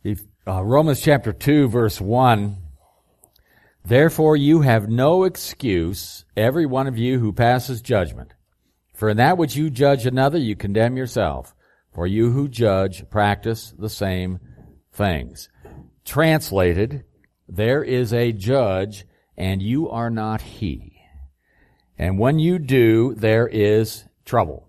Romans chapter 2, verse 1, therefore you have no excuse, every one of you who passes judgment. For in that which you judge another, you condemn yourself. For you who judge practice the same things. Translated, there is a judge, and you are not he. And when you do, there is trouble.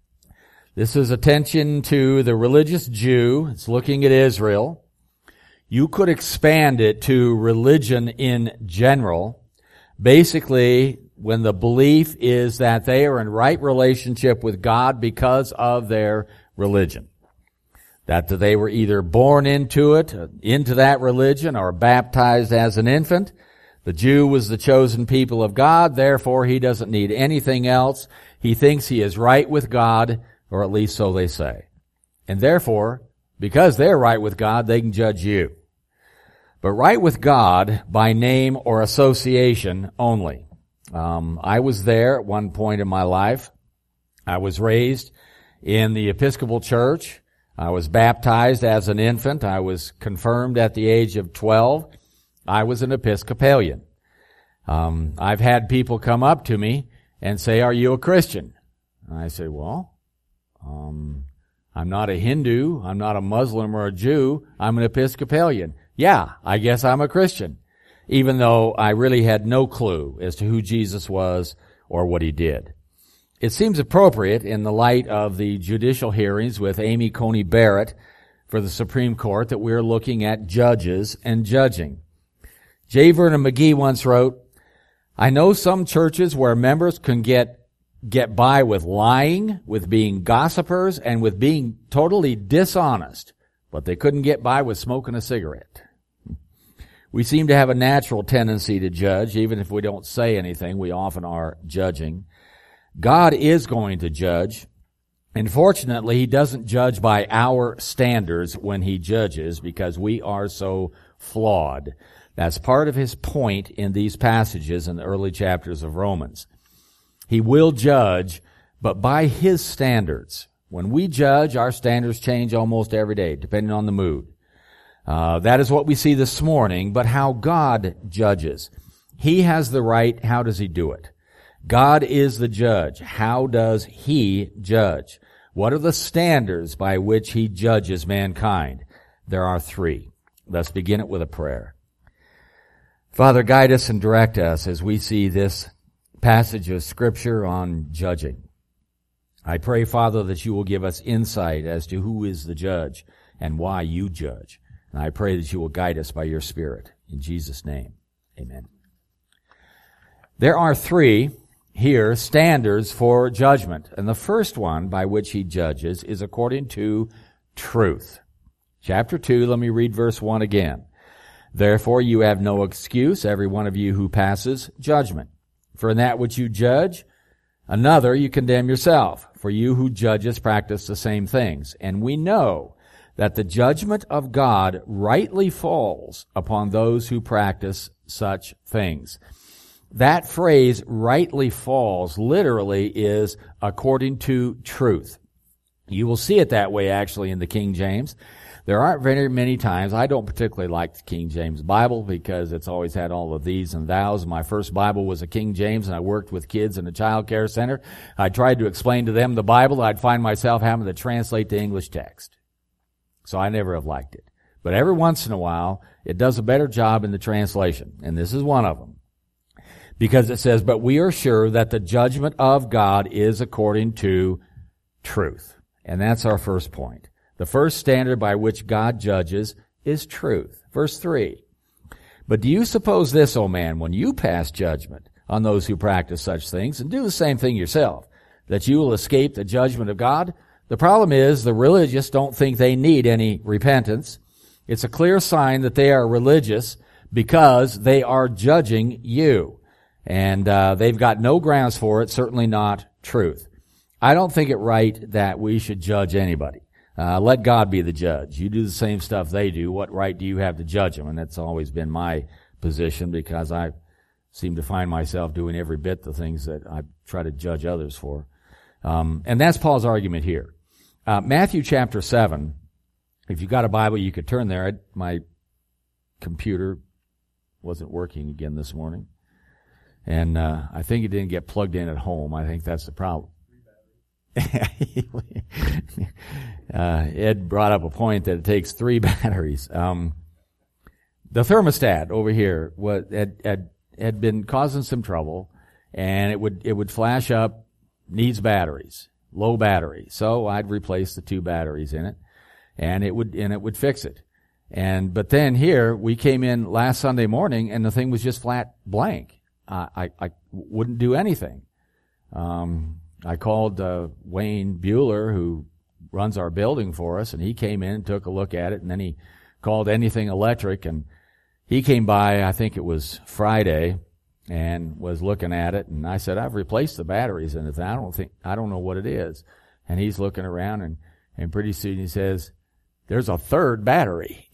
This is attention to the religious Jew. It's looking at Israel. You could expand it to religion in general. Basically, when the belief is that they are in right relationship with God because of their religion. That they were either born into it, into that religion, or baptized as an infant. The Jew was the chosen people of God, therefore he doesn't need anything else. He thinks he is right with God, or at least so they say. And therefore, because they're right with God, they can judge you. But right with God by name or association only. I was there at one point in my life. I was raised in the Episcopal Church. I was baptized as an infant. I was confirmed at the age of 12. I was an Episcopalian. I've had people come up to me and say, are you a Christian? And I say, well, I'm not a Hindu. I'm not a Muslim or a Jew. I'm an Episcopalian. Yeah, I guess I'm a Christian, even though I really had no clue as to who Jesus was or what he did. It seems appropriate in the light of the judicial hearings with Amy Coney Barrett for the Supreme Court that we're looking at judges and judging. J. Vernon McGee once wrote, I know some churches where members can get by with lying, with being gossipers, and with being totally dishonest, but they couldn't get by with smoking a cigarette. We seem to have a natural tendency to judge. Even if we don't say anything, we often are judging. God is going to judge. And fortunately, he doesn't judge by our standards when he judges because we are so flawed. That's part of his point in these passages in the early chapters of Romans. He will judge, but by his standards. When we judge, our standards change almost every day, depending on the mood. That is what we see this morning, but how God judges. He has the right. How does he do it? God is the judge. How does he judge? What are the standards by which he judges mankind? There are three. Let's begin it with a prayer. Father, guide us and direct us as we see this passage of Scripture on judging. I pray, Father, that you will give us insight as to who is the judge and why you judge. And I pray that you will guide us by your Spirit. In Jesus' name, amen. There are three here standards for judgment. And the first one by which he judges is according to truth. Chapter 2, let me read verse 1 again. Therefore you have no excuse, every one of you who passes judgment. For in that which you judge another, you condemn yourself. For you who judges practice the same things. And we know that the judgment of God rightly falls upon those who practice such things. That phrase, rightly falls, literally is according to truth. You will see it that way actually in the King James. There aren't very many times. I don't particularly like the King James Bible because it's always had all of these and thous. My first Bible was a King James, and I worked with kids in a child care center. I tried to explain to them the Bible. I'd find myself having to translate the English text. So I never have liked it. But every once in a while, it does a better job in the translation, and this is one of them. Because it says, but we are sure that the judgment of God is according to truth. And that's our first point. The first standard by which God judges is truth. Verse 3. But do you suppose this, O man, when you pass judgment on those who practice such things, and do the same thing yourself, that you will escape the judgment of God? The problem is the religious don't think they need any repentance. It's a clear sign that they are religious because they are judging you. And they've got no grounds for it, certainly not truth. I don't think it right that we should judge anybody. Let God be the judge. You do the same stuff they do. What right do you have to judge them? And that's always been my position because I seem to find myself doing every bit the things that I try to judge others for. And that's Paul's argument here. Matthew chapter 7, If you got a Bible, you could turn there. My computer wasn't working again this morning. And I think it didn't get plugged in at home. I think that's the problem. Ed brought up a point that it takes 3 batteries. The thermostat over here had been causing some trouble, and it would flash up, needs batteries, low battery. So I'd replace the 2 batteries in it, and it would fix it. But then here we came in last Sunday morning, and the thing was just flat blank. I wouldn't do anything. I called Wayne Bueller, who runs our building for us, and he came in and took a look at it, and then he called Anything Electric, and he came by, I think it was Friday, and was looking at it, and I said, I've replaced the batteries in it. I don't know what it is. And he's looking around, and pretty soon he says, there's a 3rd battery.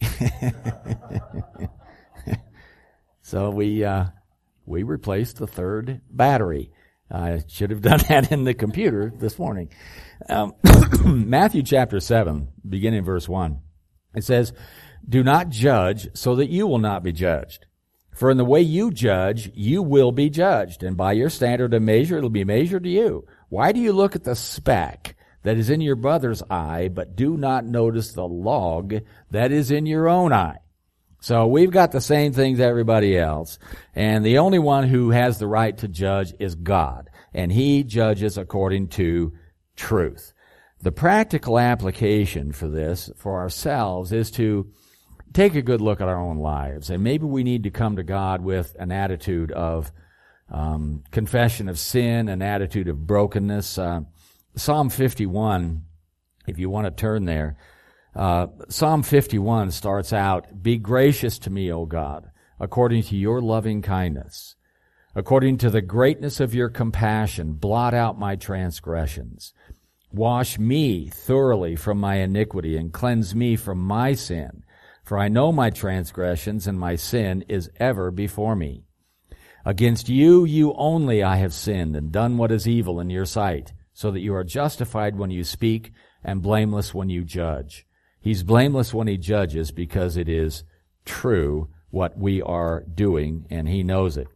So we replaced the 3rd battery. I should have done that in the computer this morning. Matthew chapter 7, beginning verse 1. It says, do not judge so that you will not be judged. For in the way you judge, you will be judged. And by your standard of measure, it will be measured to you. Why do you look at the speck that is in your brother's eye, but do not notice the log that is in your own eye? So we've got the same things everybody else, and the only one who has the right to judge is God, and He judges according to truth. The practical application for this, for ourselves, is to take a good look at our own lives, and maybe we need to come to God with an attitude of confession of sin, an attitude of brokenness. Psalm 51, if you want to turn there, Psalm 51 starts out, be gracious to me, O God, according to your loving kindness. According to the greatness of your compassion, blot out my transgressions. Wash me thoroughly from my iniquity and cleanse me from my sin. For I know my transgressions and my sin is ever before me. Against you, you only I have sinned and done what is evil in your sight, so that you are justified when you speak and blameless when you judge. He's blameless when he judges because it is true what we are doing, and he knows it.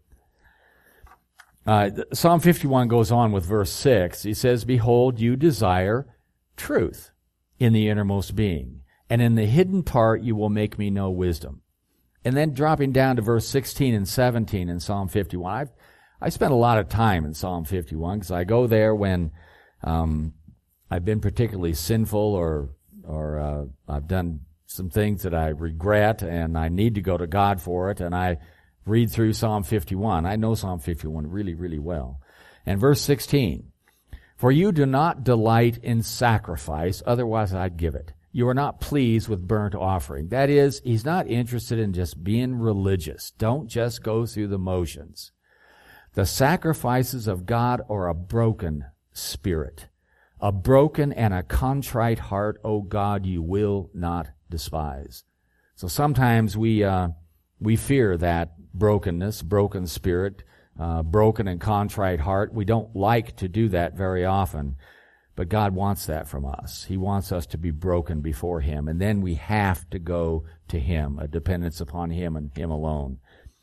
Psalm 51 goes on with verse 6. He says, behold, you desire truth in the innermost being, and in the hidden part you will make me know wisdom. And then dropping down to verse 16 and 17 in Psalm 51. I spent a lot of time in Psalm 51 because I go there when I've been particularly sinful or I've done some things that I regret and I need to go to God for it, and I read through Psalm 51. I know Psalm 51 really, really well. And verse 16, for you do not delight in sacrifice, otherwise I'd give it. You are not pleased with burnt offering. That is, he's not interested in just being religious. Don't just go through the motions. The sacrifices of God are a broken spirit. A broken and a contrite heart, O God, you will not despise. So sometimes we fear that brokenness, broken spirit, broken and contrite heart. We don't like to do that very often, but God wants that from us. He wants us to be broken before Him, and then we have to go to Him, a dependence upon Him and Him alone.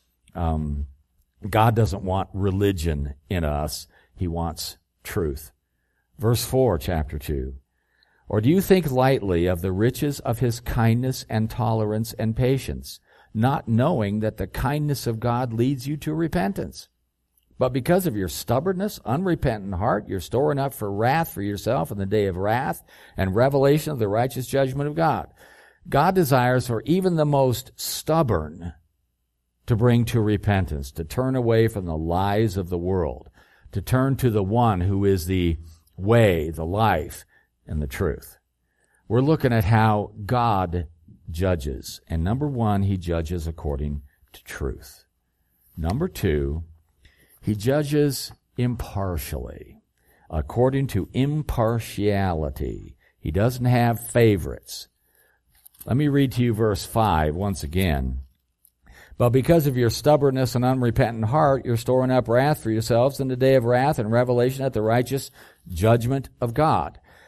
God doesn't want religion in us. He wants truth. Verse 4, chapter 2. Or do you think lightly of the riches of His kindness and tolerance and patience, not knowing that the kindness of God leads you to repentance? But because of your stubbornness, unrepentant heart, you're storing up for wrath for yourself in the day of wrath and revelation of the righteous judgment of God. God desires for even the most stubborn to bring to repentance, to turn away from the lies of the world, to turn to the one who is the way, the life, and the truth. We're looking at how God judges. And number one, He judges according to truth. Number two, He judges impartially, according to impartiality. He doesn't have favorites. Let me read to you verse 5 once again. But because of your stubbornness and unrepentant heart, you're storing up wrath for yourselves in the day of wrath and revelation at the righteous judgment of God.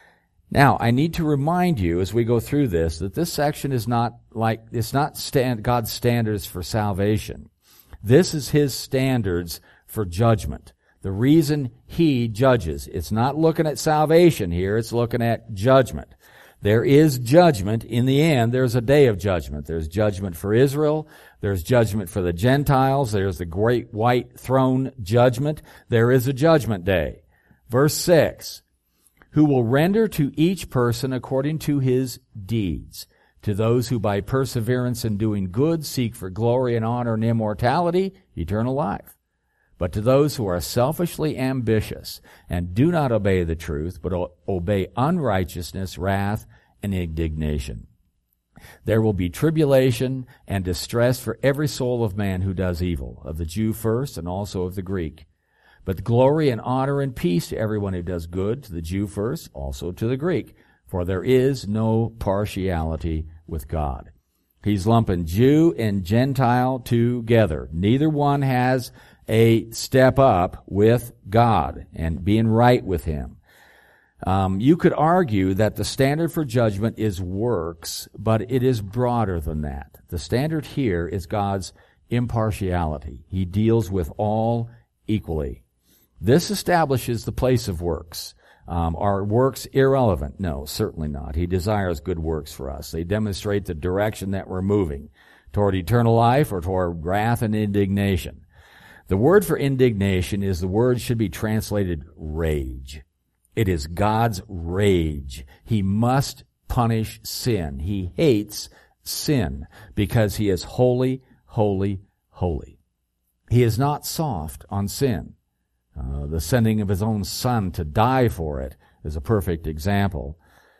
Now, I need to remind you as we go through this that this section is not God's standards for salvation. This is His standards for judgment. The reason He judges. It's not looking at salvation here, it's looking at judgment. There is judgment. In the end, there's a day of judgment. There's judgment for Israel. There's judgment for the Gentiles. There's the great white throne judgment. There is a judgment day. Verse 6. Who will render to each person according to his deeds. To those who by perseverance in doing good seek for glory and honor and immortality, eternal life. But to those who are selfishly ambitious and do not obey the truth, but obey unrighteousness, wrath, and indignation. There will be tribulation and distress for every soul of man who does evil, of the Jew first and also of the Greek. But glory and honor and peace to everyone who does good, to the Jew first, also to the Greek. For there is no partiality with God. He's lumping Jew and Gentile together. Neither one has a step up with God and being right with Him. You could argue that the standard for judgment is works, but it is broader than that. The standard here is God's impartiality. He deals with all equally. This establishes the place of works. Are works irrelevant? No, certainly not. He desires good works for us. They demonstrate the direction that we're moving, toward eternal life or toward wrath and indignation. The word for indignation is the word should be translated rage. It is God's rage. He must punish sin. He hates sin because He is holy, holy, holy. He is not soft on sin. The sending of His own Son to die for it is a perfect example.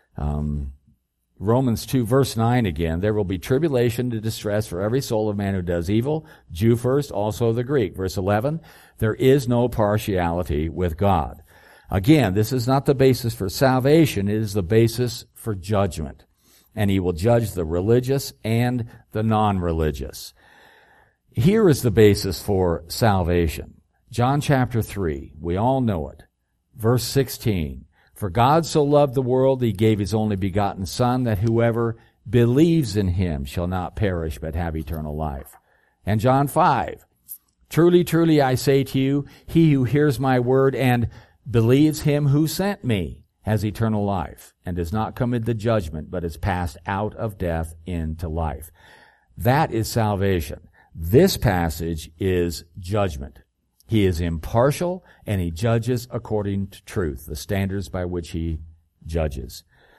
Romans 2 verse 9 again, there will be tribulation and distress for every soul of man who does evil, Jew first, also the Greek. Verse 11, there is no partiality with God. Again, this is not the basis for salvation, it is the basis for judgment. And He will judge the religious and the non-religious. Here is the basis for salvation. John chapter 3, we all know it. Verse 16, for God so loved the world, He gave His only begotten Son, that whoever believes in Him shall not perish but have eternal life. And John 5, truly, truly I say to you, he who hears my word and believes Him who sent me has eternal life, and does not come into judgment, but is passed out of death into life. That is salvation. This passage is judgment. He is impartial, and He judges according to truth, the standards by which He judges.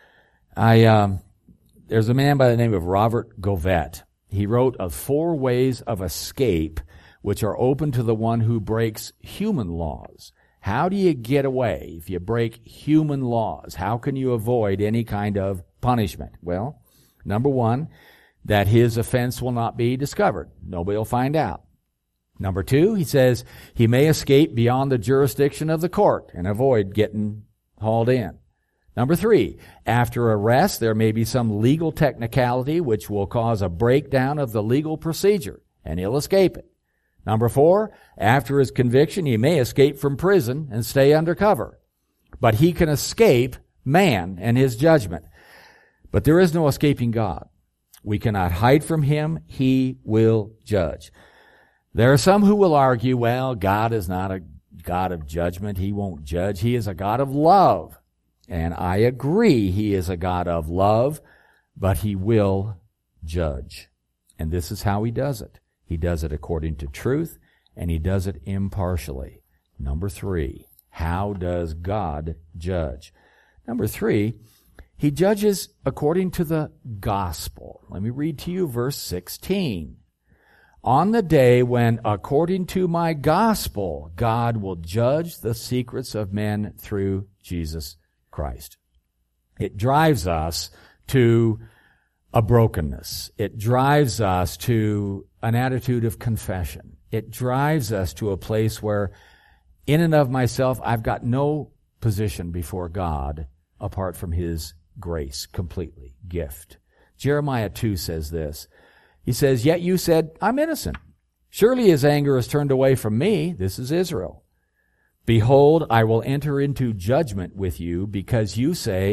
There's a man by the name of Robert Govett. He wrote of 4 ways of escape which are open to the one who breaks human laws. How do you get away if you break human laws? How can you avoid any kind of punishment? Well, number 1, that his offense will not be discovered. Nobody will find out. Number 2, he says he may escape beyond the jurisdiction of the court and avoid getting hauled in. Number 3, after arrest, there may be some legal technicality which will cause a breakdown of the legal procedure, and he'll escape it. Number 4, after his conviction, he may escape from prison and stay undercover. But he can escape man and his judgment. But there is no escaping God. We cannot hide from Him. He will judge. There are some who will argue, well, God is not a God of judgment. He won't judge. He is a God of love. And I agree He is a God of love, but He will judge. And this is how He does it. He does it according to truth, and He does it impartially. Number 3, how does God judge? Number 3, He judges according to the gospel. Let me read to you verse 16. On the day when, according to my gospel, God will judge the secrets of men through Jesus Christ. It drives us to a brokenness. It drives us to an attitude of confession. It drives us to a place where, in and of myself, I've got no position before God apart from His grace, completely, gift. Jeremiah 2 says this. He says, yet you said, I'm innocent. Surely His anger is turned away from me. This is Israel. Behold, I will enter into judgment with you because you say,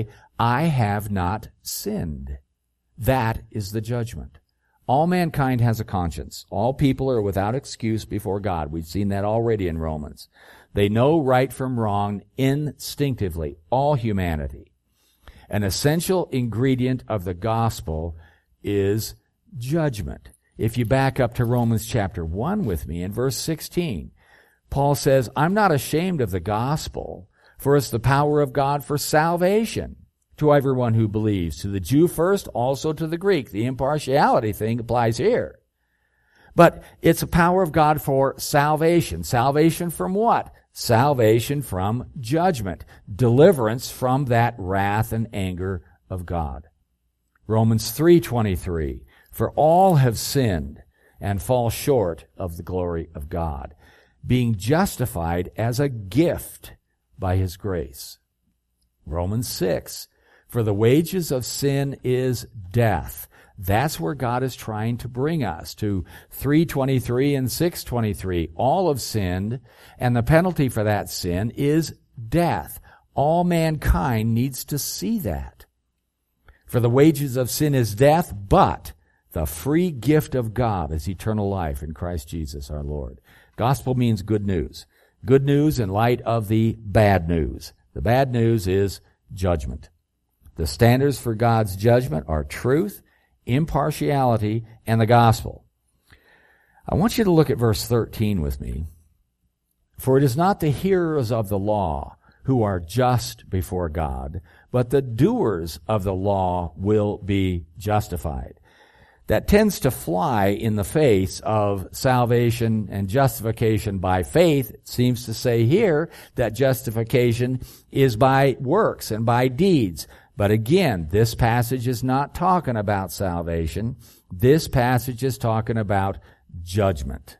I have not sinned. That is the judgment. All mankind has a conscience. All people are without excuse before God. We've seen that already in Romans. They know right from wrong instinctively, all humanity. An essential ingredient of the gospel is judgment. If you back up to Romans chapter 1 with me in verse 16, Paul says, I'm not ashamed of the gospel, for it's the power of God for salvation to everyone who believes, to the Jew first, also to the Greek. The impartiality thing applies here. But it's a power of God for salvation. Salvation from what? Salvation from judgment. Deliverance from that wrath and anger of God. Romans 3:23, for all have sinned and fall short of the glory of God, being justified as a gift by His grace. Romans 6, for the wages of sin is death. That's where God is trying to bring us, to 3:23 and 6:23. All have sinned, and the penalty for that sin is death. All mankind needs to see that. For the wages of sin is death, but the free gift of God is eternal life in Christ Jesus our Lord. Gospel means good news. Good news in light of the bad news. The bad news is judgment. The standards for God's judgment are truth, impartiality, and the gospel. I want you to look at verse 13 with me. For it is not the hearers of the law who are just before God, but the doers of the law will be justified. That tends to fly in the face of salvation and justification by faith. It seems to say here that justification is by works and by deeds. But again, this passage is not talking about salvation. This passage is talking about judgment.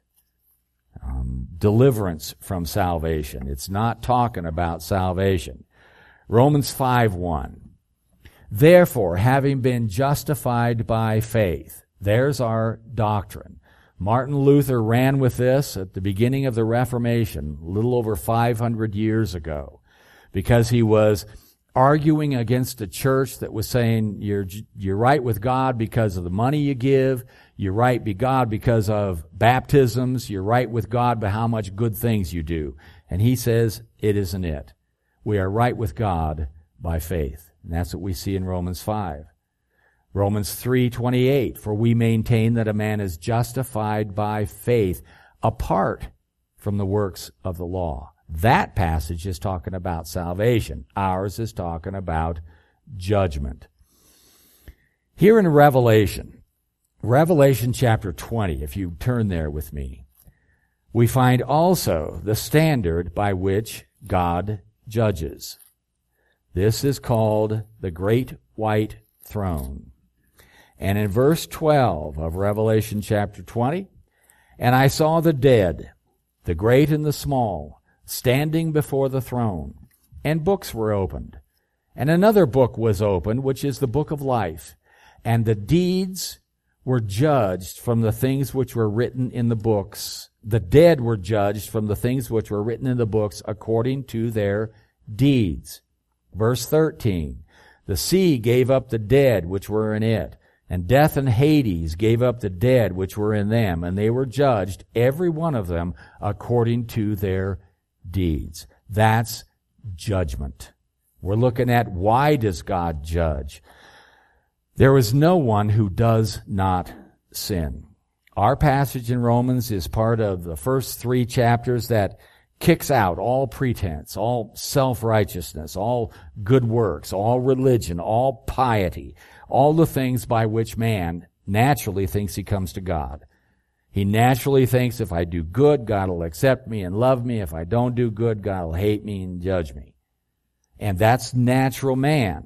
Deliverance from salvation. It's not talking about salvation. Romans 5:1. Therefore, having been justified by faith, there's our doctrine. Martin Luther ran with this at the beginning of the Reformation, a little over 500 years ago, because he was arguing against a church that was saying you're right with God because of the money you give, you're right with God because of baptisms, you're right with God by how much good things you do. And he says it isn't it. We are right with God by faith. And that's what we see in Romans 5. Romans 3:28, for we maintain that a man is justified by faith apart from the works of the law. That passage is talking about salvation. Ours is talking about judgment. Here in Revelation chapter 20, if you turn there with me, we find also the standard by which God judges. This is called the Great White Throne. And in verse 12 of Revelation chapter 20, and I saw the dead, the great and the small, standing before the throne, and books were opened. And another book was opened, which is the book of life. And the deeds were judged from the things which were written in the books. The dead were judged from the things which were written in the books according to their deeds. Verse 13, the sea gave up the dead which were in it, and death and Hades gave up the dead which were in them, and they were judged, every one of them, according to their deeds. That's judgment. We're looking at why does God judge? There is no one who does not sin. Our passage in Romans is part of the first 3 chapters that kicks out all pretense, all self-righteousness, all good works, all religion, all piety, all the things by which man naturally thinks he comes to God. He naturally thinks if I do good, God will accept me and love me. If I don't do good, God will hate me and judge me. And that's natural man.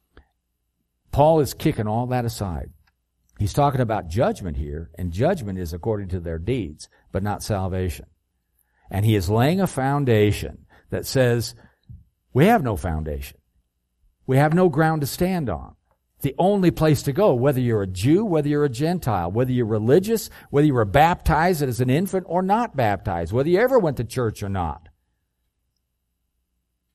Paul is kicking all that aside. He's talking about judgment here, and judgment is according to their deeds, but not salvation. And he is laying a foundation that says, we have no foundation. We have no ground to stand on. The only place to go, whether you're a Jew, whether you're a Gentile, whether you're religious, whether you were baptized as an infant or not baptized, whether you ever went to church or not.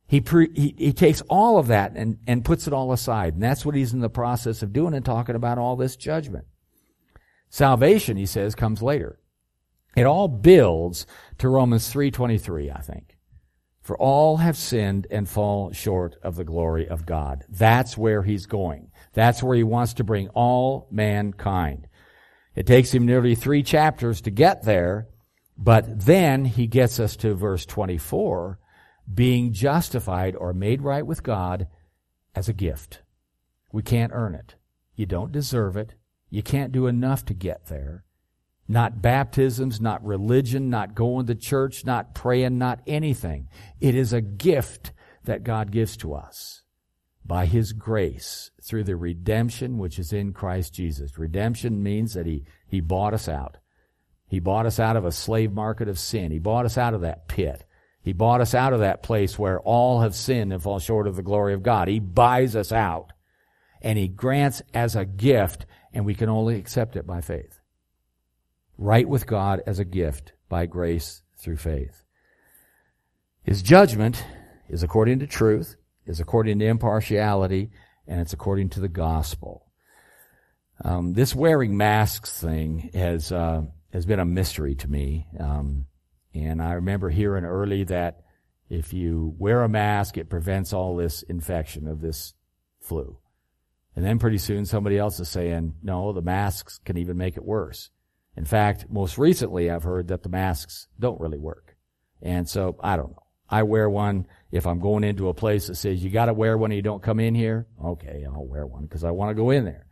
He takes all of that and puts it all aside. And that's what he's in the process of doing and talking about all this judgment. Salvation, he says, comes later. It all builds to Romans 3:23, I think. For all have sinned and fall short of the glory of God. That's where he's going. That's where he wants to bring all mankind. It takes him nearly 3 chapters to get there, but then he gets us to verse 24, being justified or made right with God as a gift. We can't earn it. You don't deserve it. You can't do enough to get there. Not baptisms, not religion, not going to church, not praying, not anything. It is a gift that God gives to us by his grace through the redemption which is in Christ Jesus. Redemption means that he bought us out. He bought us out of a slave market of sin. He bought us out of that pit. He bought us out of that place where all have sinned and fall short of the glory of God. He buys us out, and he grants as a gift, and we can only accept it by faith. Right with God as a gift by grace through faith. His judgment is according to truth, is according to impartiality, and it's according to the gospel. This wearing masks thing has been a mystery to me. And I remember hearing early that if you wear a mask, it prevents all this infection of this flu. And then pretty soon somebody else is saying, no, the masks can even make it worse. In fact, most recently I've heard that the masks don't really work. And so, I don't know. I wear one if I'm going into a place that says you got to wear one or you don't come in here. Okay, I'll wear one because I want to go in there.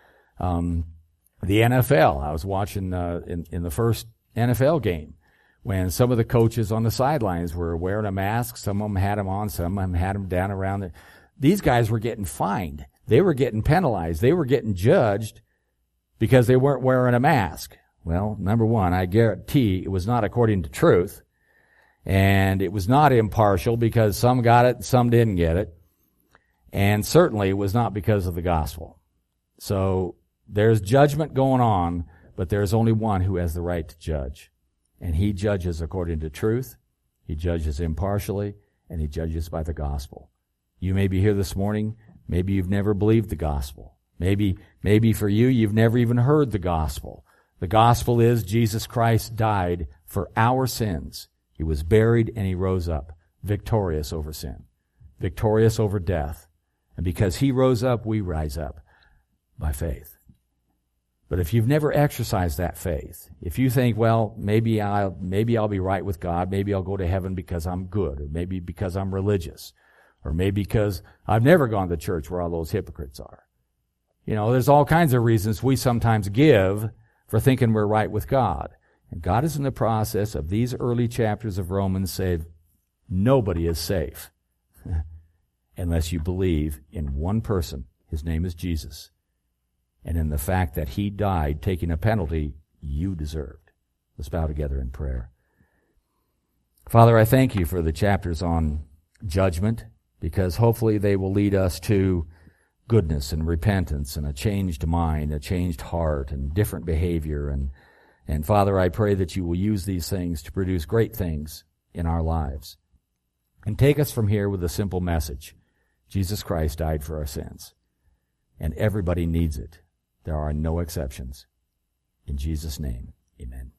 The NFL, I was watching in the first NFL game when some of the coaches on the sidelines were wearing a mask. Some of them had them on, some of them had them down around there. These guys were getting fined. They were getting penalized. They were getting judged because they weren't wearing a mask. Well, number one, I guarantee it was not according to truth. And it was not impartial because some got it and some didn't get it. And certainly it was not because of the gospel. So there's judgment going on, but there's only one who has the right to judge. And he judges according to truth. He judges impartially, and he judges by the gospel. You may be here this morning. Maybe you've never believed the gospel. Maybe for you, you've never even heard the gospel. The gospel is Jesus Christ died for our sins. He was buried and he rose up, victorious over sin, victorious over death. And because he rose up, we rise up by faith. But if you've never exercised that faith, if you think, well, maybe I'll be right with God, maybe I'll go to heaven because I'm good, or maybe because I'm religious, or maybe because I've never gone to church where all those hypocrites are. You know, there's all kinds of reasons we sometimes give for thinking we're right with God. And God is in the process of these early chapters of Romans saying, nobody is safe unless you believe in one person. His name is Jesus. And in the fact that he died taking a penalty you deserved. Let's bow together in prayer. Father, I thank you for the chapters on judgment, because hopefully they will lead us to goodness and repentance and a changed mind, a changed heart, and different behavior. And Father, I pray that you will use these things to produce great things in our lives. And take us from here with a simple message. Jesus Christ died for our sins. And everybody needs it. There are no exceptions. In Jesus' name, amen.